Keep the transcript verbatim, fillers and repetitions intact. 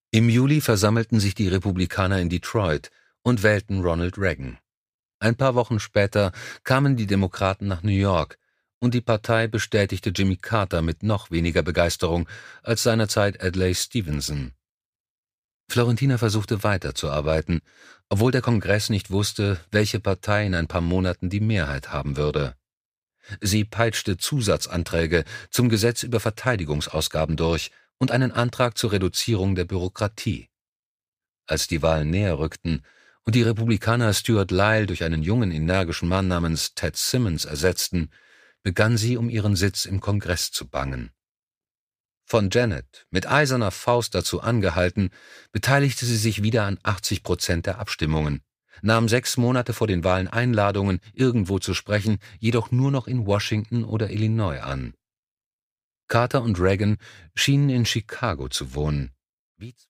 Im Juli versammelten sich die Republikaner in Detroit und wählten Ronald Reagan. Ein paar Wochen später kamen die Demokraten nach New York, und die Partei bestätigte Jimmy Carter mit noch weniger Begeisterung als seinerzeit Adlai Stevenson. Florentina versuchte weiterzuarbeiten, obwohl der Kongress nicht wusste, welche Partei in ein paar Monaten die Mehrheit haben würde. Sie peitschte Zusatzanträge zum Gesetz über Verteidigungsausgaben durch und einen Antrag zur Reduzierung der Bürokratie. Als die Wahlen näher rückten und die Republikaner Stuart Lyle durch einen jungen, energischen Mann namens Ted Simmons ersetzten, begann sie um ihren Sitz im Kongress zu bangen. Von Janet, mit eiserner Faust dazu angehalten, beteiligte sie sich wieder an achtzig Prozent der Abstimmungen, nahm sechs Monate vor den Wahlen Einladungen, irgendwo zu sprechen, jedoch nur noch in Washington oder Illinois an. Carter und Reagan schienen in Chicago zu wohnen. Wie